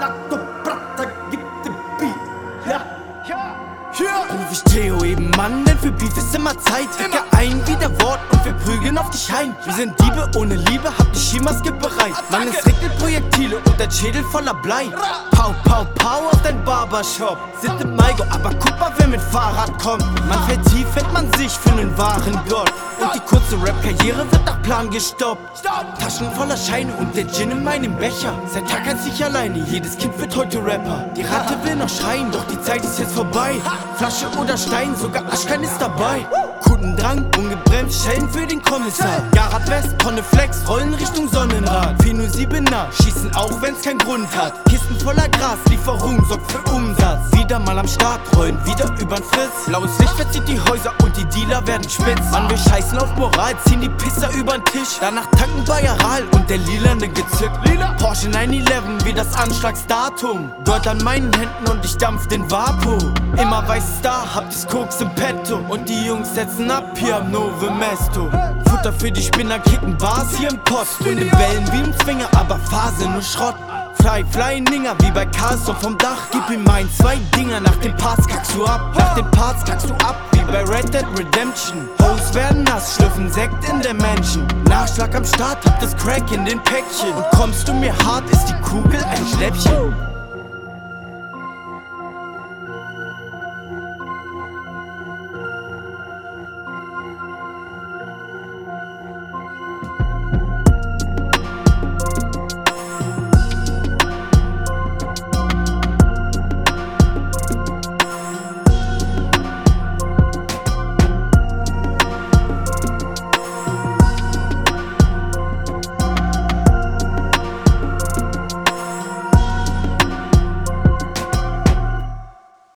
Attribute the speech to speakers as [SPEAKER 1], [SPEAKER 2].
[SPEAKER 1] Lato Prata gibt den Beat. Ja.
[SPEAKER 2] Ruf ich Theo eben Mann, denn für Beef ist immer Zeit. Hacke ein wie der Wort und wir prügeln auf dich ein. Wir sind Diebe ohne Liebe, hab die Skimaske bereit. Mann, es regnet Projektile und dein Schädel voller Blei. Pau, pau, pau auf dein Barbershop. Sind im Maigo, aber guck mal, wer mit Fahrrad kommt. Man vertieft, hält man sich für einen wahren Gott. Und die kurze Rap-Karriere wird nach Plan gestoppt. Taschen voller Scheine und der Gin in meinem Becher. Seit Tag 1 ich alleine, jedes Kind wird heute Rapper. Die Ratte will noch schreien, doch die Zeit ist jetzt vorbei. Flasche oder Stein, sogar Aschkan ist dabei. Kundendrang, ungebremst, Schellen für den Kommissar. Garat West, Tonne Flex, rollen Richtung Sonnenrad. 407er, schießen auch wenn's keinen Grund hat. Kisten voller Gras, Lieferung sorgt für Umsatz. Wieder mal am Start, rollen wieder übern Fritz. Blaues Licht verzieht die Häuser und die Dealer werden spitz. Mann, wir scheißen auf Moral, ziehen die Pisser übern Tisch. Danach tanken bei Aral und der Lilane gezückt. Porsche 911 wie das Anschlagsdatum. Gold an meinen Händen und ich dampf den Vapo. Immer weißes Star, habt das Koks im Petto. Und die Jungs setzen ab hier am Nove Mesto. Futter für die Spinner, kicken Bars hier im Post. Und in Wellen wie im Zwinger, aber Phase nur Schrott. Fly, Ninger, wie bei Carlson vom Dach. Gib ihm mein 2 Dinger, nach den Parts kackst du ab. Nach den Parts kackst du ab, wie bei Red Dead Redemption. Hoes werden nass, schlürfen Sekt in der Menschen. Nachschlag am Start, hab das Crack in den Päckchen. Und kommst du mir hart, ist die Kugel ein Schnäppchen.